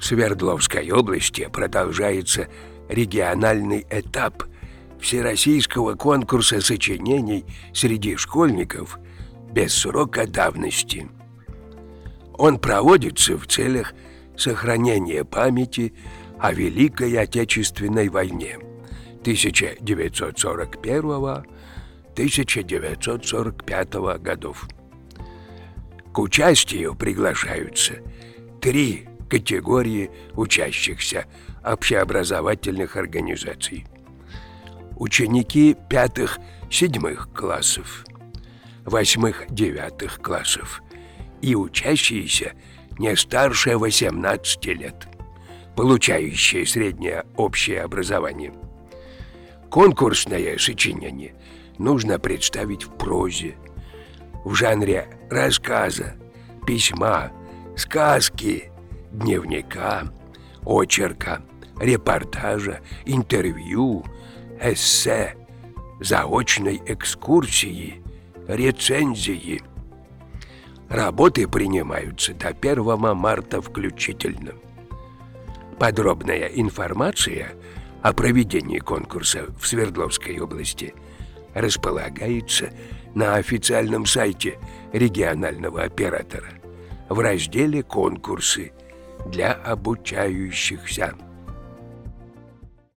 В Свердловской области продолжается региональный этап всероссийского конкурса сочинений среди школьников без срока давности. Он проводится в целях сохранения памяти о Великой Отечественной войне 1941-1945 годов. К участию приглашаются 3 категории учащихся общеобразовательных организаций: ученики 5-7 классов, 8-9 классов и учащиеся не старше 18 лет, получающие среднее общее образование. Конкурсное сочинение нужно представить в прозе, в жанре рассказа, письма, сказки, дневника, очерка, репортажа, интервью, эссе, заочной экскурсии, рецензии. Работы принимаются до 1 марта включительно. Подробная информация о проведении конкурса в Свердловской области располагается на официальном сайте регионального оператора в разделе «Конкурсы» для обучающихся.